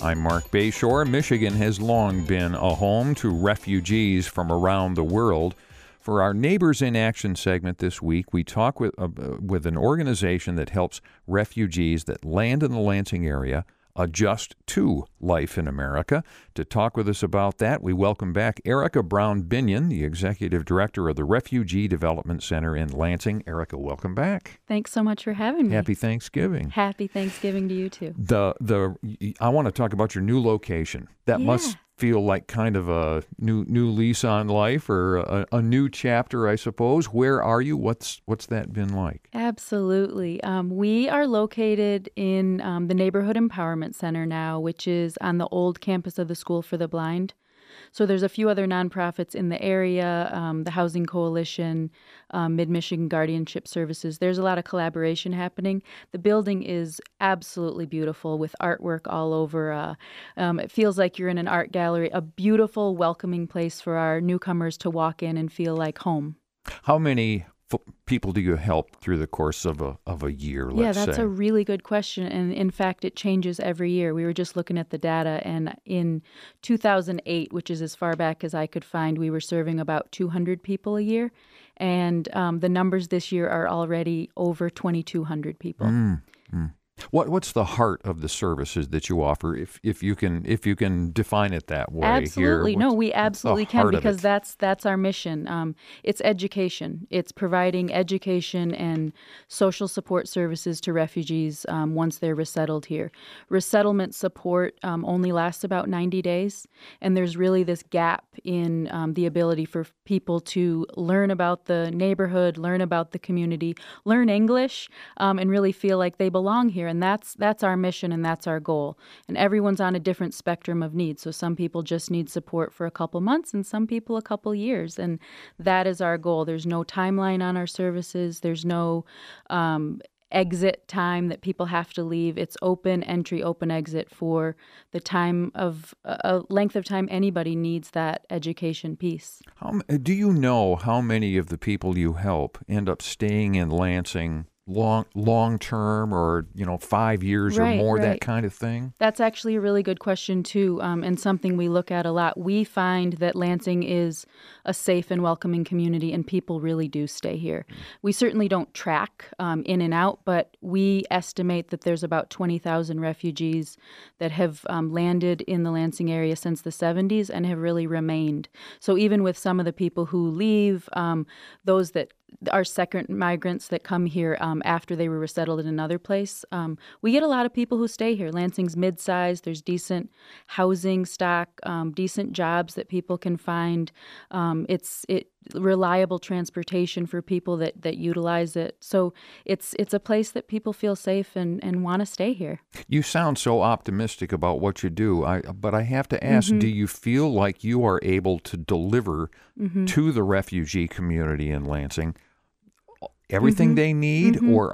I'm Mark Bayshore. Michigan has long been a home to refugees from around the world. For our Neighbors in Action segment this week, we talk with an organization that helps refugees that land in the Lansing area adjust to life in America. To talk with us about that, we welcome back Erica Brown-Binion, the Executive Director of the Refugee Development Center in Lansing. Erica, welcome back. Thanks so much for having me. Happy Thanksgiving. Happy Thanksgiving to you, too. I want to talk about your new location. That must feel like kind of a new lease on life, or a new chapter, I suppose. Where are you? What's that been like? Absolutely. We are located in the Neighborhood Empowerment Center now, which is on the old campus of the School for the Blind. So there's a few other nonprofits in the area, the Housing Coalition, Mid-Michigan Guardianship Services. There's a lot of collaboration happening. The building is absolutely beautiful with artwork all over. It feels like you're in an art gallery, a beautiful, welcoming place for our newcomers to walk in and feel like home. How many people do you help through the course of a year, let's say? Yeah, that's a really good question. And in fact, it changes every year. We were just looking at the data, and in 2008, which is as far back as I could find, we were serving about 200 people a year. And the numbers this year are already over 2,200 people. What's the heart of the services that you offer, if you can define it that way? Absolutely. Here, we absolutely can, because that's our mission. It's education. It's providing education and social support services to refugees once they're resettled here. Resettlement support only lasts about 90 days, and there's really this gap in the ability for people to learn about the neighborhood, learn about the community, learn English, and really feel like they belong here. And that's our mission, and that's our goal. And everyone's on a different spectrum of needs. So some people just need support for a couple months, and some people a couple years. And that is our goal. There's no timeline on our services. There's no exit time that people have to leave. It's open entry, open exit for the time of length of time anybody needs that education piece. Do you know how many of the people you help end up staying in Lansing long term, or 5 years or more, that kind of thing? That's actually a really good question too, and something we look at a lot. We find that Lansing is a safe and welcoming community, and people really do stay here. We certainly don't track in and out, but we estimate that there's about 20,000 refugees that have landed in the Lansing area since the 70s and have really remained. So even with some of the people who leave, those that are second migrants that come here after they were resettled in another place, we get a lot of people who stay here. Lansing's mid-sized. There's decent housing stock, decent jobs that people can find. It's reliable transportation for people that utilize it. So it's a place that people feel safe and want to stay here. You sound so optimistic about what you do, but I have to ask, do you feel like you are able to deliver to the refugee community in Lansing everything they need? Or,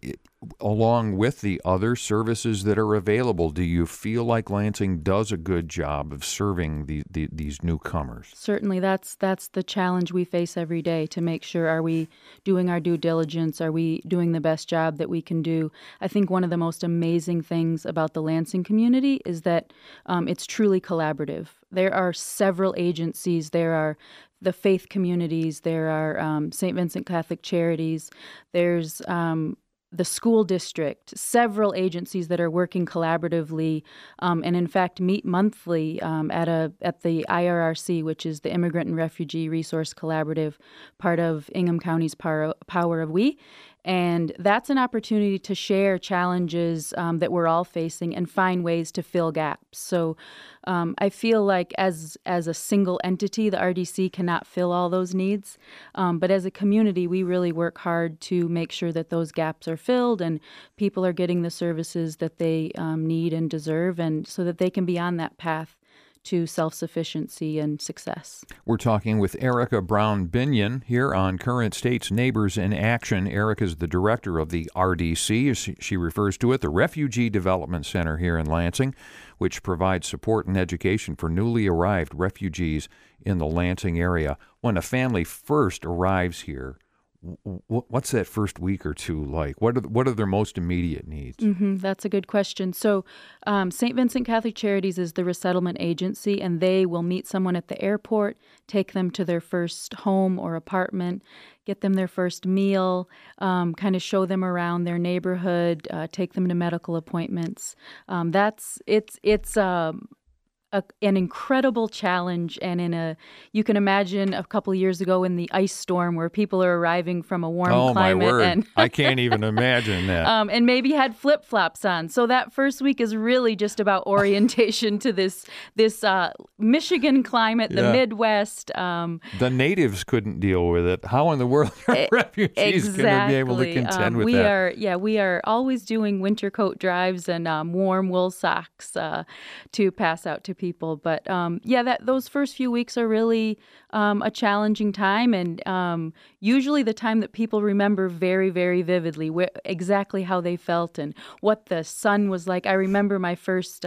along with the other services that are available, do you feel like Lansing does a good job of serving these newcomers? Certainly, that's the challenge we face every day, to make sure, are we doing our due diligence? Are we doing the best job that we can do? I think one of the most amazing things about the Lansing community is that it's truly collaborative. There are several agencies. There are the faith communities. There are St. Vincent Catholic Charities. There's the school district, several agencies that are working collaboratively, and in fact meet monthly at the IRRC, which is the Immigrant and Refugee Resource Collaborative, part of Ingham County's Power of We. And that's an opportunity to share challenges that we're all facing and find ways to fill gaps. So I feel like as a single entity, the RDC cannot fill all those needs. But as a community, we really work hard to make sure that those gaps are filled and people are getting the services that they need and deserve, and so that they can be on that path to self-sufficiency and success. We're talking with Erica Brown-Binion here on Current State's Neighbors in Action. Erica is the director of the RDC, as she refers to it, the Refugee Development Center here in Lansing, which provides support and education for newly arrived refugees in the Lansing area. When a family first arrives here, What's that first week or two like? What are their most immediate needs? That's a good question. So, St. Vincent Catholic Charities is the resettlement agency, and they will meet someone at the airport, take them to their first home or apartment, get them their first meal, kind of show them around their neighborhood, take them to medical appointments. It's an incredible challenge, and you can imagine a couple of years ago in the ice storm where people are arriving from a warm Oh, my climate word. and I can't even imagine that. and maybe had flip-flops on. So that first week is really just about orientation to this Michigan climate, the Yeah. Midwest. The natives couldn't deal with it. How in the world are refugees going to be able to contend with that? We are always doing winter coat drives and warm wool socks to pass out to people. But those first few weeks are really a challenging time, and usually the time that people remember very, very vividly exactly how they felt and what the sun was like. I remember my first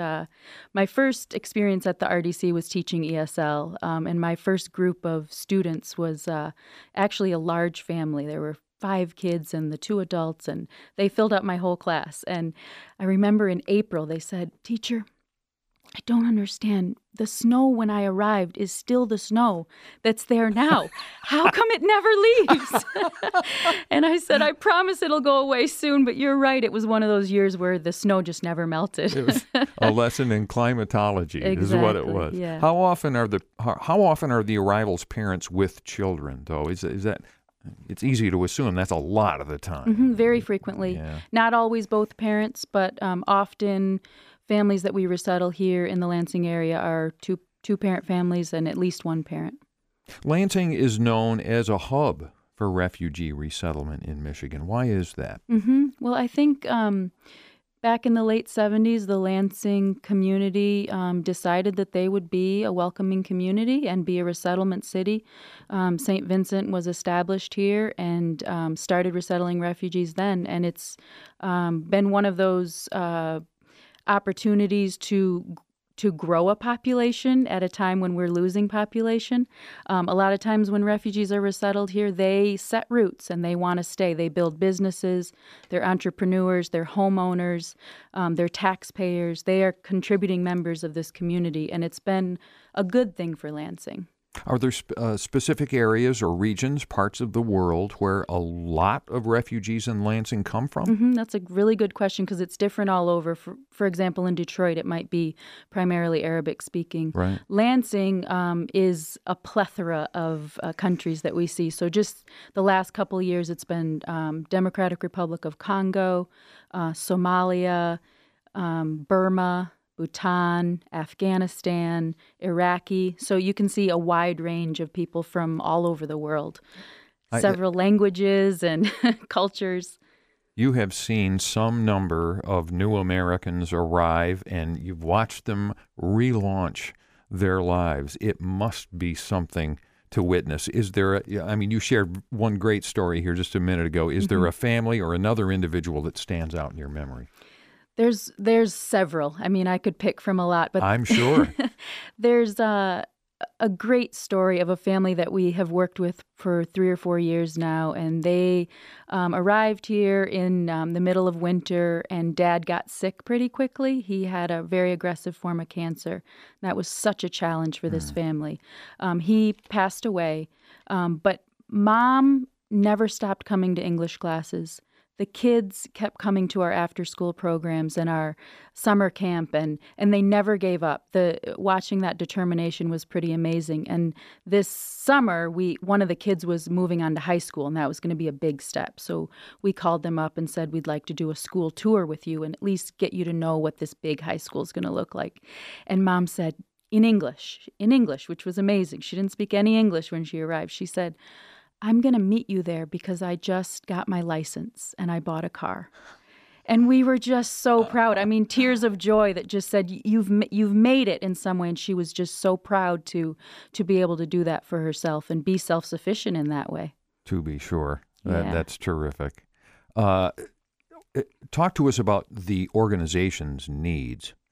experience at the RDC was teaching ESL, and my first group of students was actually a large family. There were 5 kids and the 2 adults, and they filled up my whole class. And I remember in April they said, "Teacher, I don't understand. The snow when I arrived is still the snow that's there now. How come it never leaves?" And I said, "I promise it'll go away soon, but you're right. It was one of those years where the snow just never melted." It was a lesson in climatology is what it was. Yeah. How often are the arrivals parents with children, though? Is that it's easy to assume that's a lot of the time. Very frequently. Yeah. Not always both parents, but often families that we resettle here in the Lansing area are two-parent families and at least one parent. Lansing is known as a hub for refugee resettlement in Michigan. Why is that? Well, I think back in the late 70s, the Lansing community decided that they would be a welcoming community and be a resettlement city. St. Vincent was established here and started resettling refugees then, and it's been one of those opportunities to grow a population at a time when we're losing population. A lot of times when refugees are resettled here, they set roots and they want to stay. They build businesses, they're entrepreneurs, they're homeowners, they're taxpayers. They are contributing members of this community, and it's been a good thing for Lansing. Are there specific areas or regions, parts of the world, where a lot of refugees in Lansing come from? That's a really good question because it's different all over. For example, in Detroit, it might be primarily Arabic speaking. Right. Lansing is a plethora of countries that we see. So just the last couple of years, it's been Democratic Republic of Congo, Somalia, Burma, Bhutan, Afghanistan, Iraqi. So you can see a wide range of people from all over the world, several languages and cultures. You have seen some number of new Americans arrive, and you've watched them relaunch their lives. It must be something to witness. Is there you shared one great story here just a minute ago. Is there a family or another individual that stands out in your memory? There's several. I mean, I could pick from a lot, but I'm sure. There's a great story of a family that we have worked with for 3 or 4 years now, and they arrived here in the middle of winter, and Dad got sick pretty quickly. He had a very aggressive form of cancer. That was such a challenge for this family. He passed away, but Mom never stopped coming to English classes. The kids kept coming to our after-school programs and our summer camp, and they never gave up. Watching that determination was pretty amazing. And this summer, one of the kids was moving on to high school, and that was going to be a big step. So we called them up and said, "We'd like to do a school tour with you and at least get you to know what this big high school is going to look like." And Mom said, in English, which was amazing. She didn't speak any English when she arrived. She said, "I'm going to meet you there because I just got my license and I bought a car." And we were just so proud. I mean, tears of joy that just said, you've made it in some way. And she was just so proud to be able to do that for herself and be self-sufficient in that way. To be sure. Yeah. That's terrific. Talk to us about the organization's needs.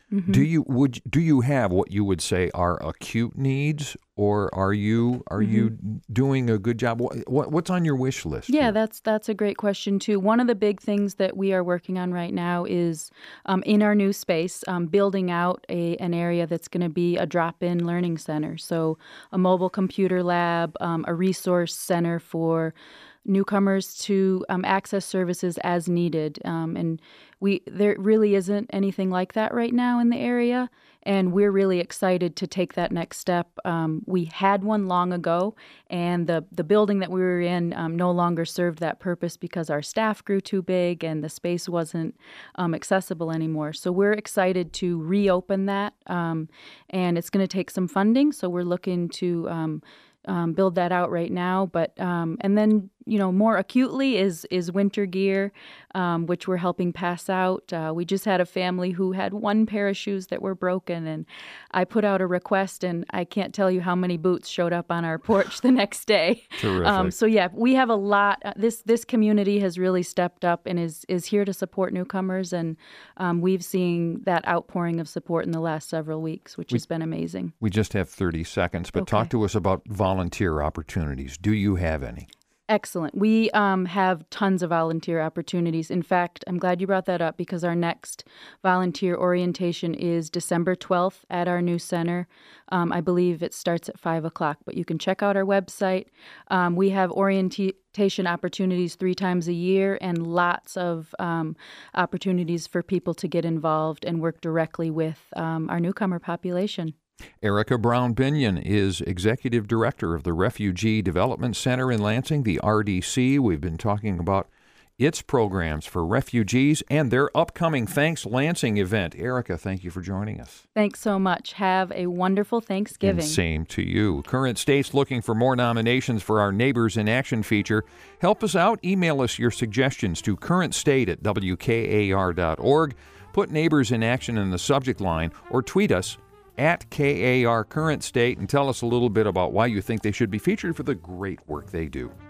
Do you have what you would say are acute needs, or are you doing a good job? What's on your wish list? Yeah, here? that's a great question too. One of the big things that we are working on right now is in our new space, building out an area that's going to be a drop-in learning center. So a mobile computer lab, a resource center for newcomers to access services as needed. And there really isn't anything like that right now in the area, and we're really excited to take that next step. We had one long ago, and the building that we were in no longer served that purpose because our staff grew too big and the space wasn't accessible anymore. So we're excited to reopen that, and it's going to take some funding, so we're looking to build that out right now. But and then more acutely is winter gear, which we're helping pass out. We just had a family who had one pair of shoes that were broken, and I put out a request, and I can't tell you how many boots showed up on our porch the next day. Terrific. So yeah, we have a lot. This community has really stepped up and is here to support newcomers, and we've seen that outpouring of support in the last several weeks, which has been amazing. We just have 30 seconds, but Okay. talk to us about volunteer opportunities. Do you have any? Excellent. We have tons of volunteer opportunities. In fact, I'm glad you brought that up because our next volunteer orientation is December 12th at our new center. I believe it starts at 5 o'clock, but you can check out our website. We have orientation opportunities 3 times a year and lots of opportunities for people to get involved and work directly with our newcomer population. Erica Brown Binion is Executive Director of the Refugee Development Center in Lansing, the RDC. We've been talking about its programs for refugees and their upcoming Thanks Lansing event. Erica, thank you for joining us. Thanks so much. Have a wonderful Thanksgiving. And same to you. Current State's looking for more nominations for our Neighbors in Action feature. Help us out. Email us your suggestions to currentstate@wkar.org. Put Neighbors in Action in the subject line or tweet us at KAR Current State and tell us a little bit about why you think they should be featured for the great work they do.